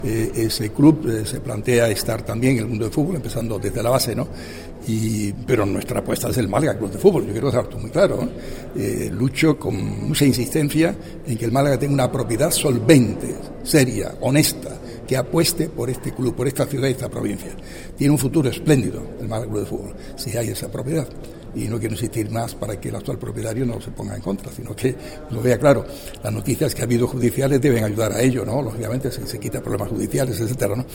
ese club se plantea estar también en el mundo del fútbol, empezando desde la base, ¿no? Pero nuestra apuesta es el Málaga Club de Fútbol, yo quiero dejarlo muy claro, ¿no? Lucho con mucha insistencia en que el Málaga tenga una propiedad solvente, seria, honesta, que apueste por este club, por esta ciudad y esta provincia. Tiene un futuro espléndido el Málaga Club de Fútbol, si hay esa propiedad. Y no quiero insistir más para que el actual propietario no se ponga en contra, sino que lo vea claro. Las noticias que ha habido judiciales deben ayudar a ello, ¿no? Lógicamente se quita problemas judiciales, etcétera, ¿no?